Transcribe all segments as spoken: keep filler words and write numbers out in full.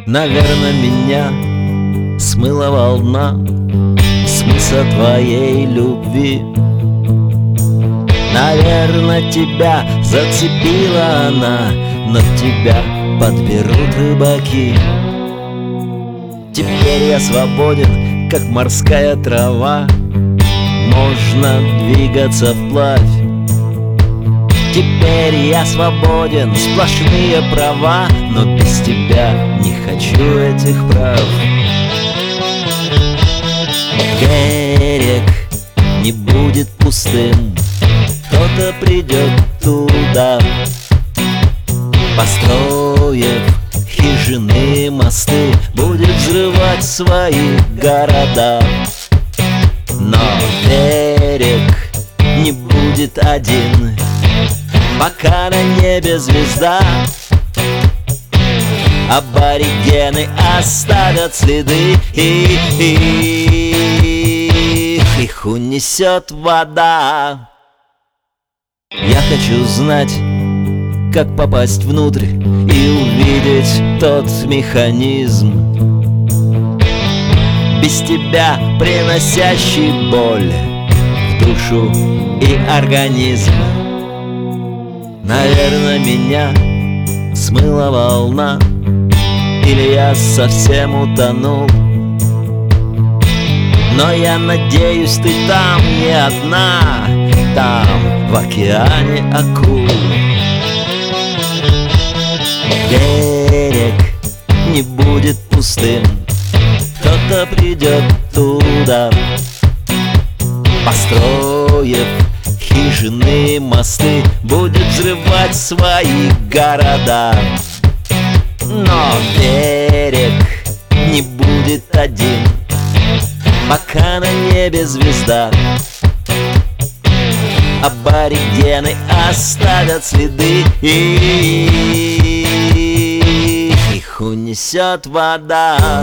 Наверно, меня смыла волна с мыса твоей любви. Наверно, тебя зацепила она, но тебя подберут рыбаки. Теперь я свободен, как морская трава, можно двигаться вплавь. Теперь я свободен, сплошные права, но без тебя не хочу этих прав. Берег не будет пустым, кто-то придет туда, построив хижины, мосты, будет взрывать свои города. Но берег не будет один, пока на небе звезда. Аборигены оставят следы, и, и, их унесет вода. Я хочу знать, как попасть внутрь и увидеть тот механизм, без тебя приносящий боль в душу и организм. Наверно, меня смыла волна, или я совсем утонул. Но я надеюсь, ты там не одна, там, в океане акул. Берег не будет пустым, кто-то придет туда, построив хижины, мосты, будет взрывать свои города. Но берег не будет один, пока на небе звезда. Аборигены оставят следы, и их унесет вода.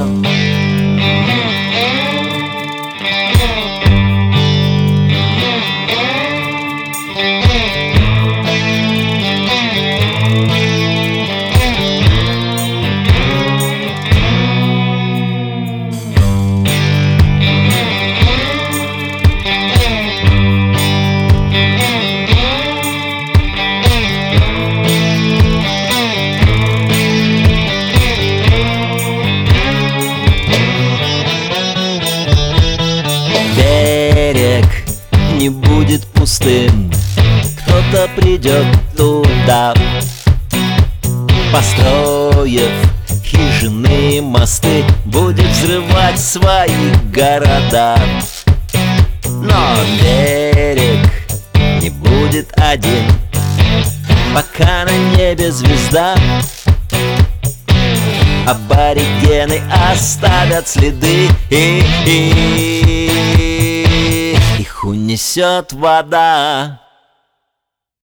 Берег не будет пустым, кто-то придет туда, построив хижины, мосты, будет взрывать свои города. Но берег не будет один, пока на небе звезда. Аборигены оставят следы, и, и их унесет вода.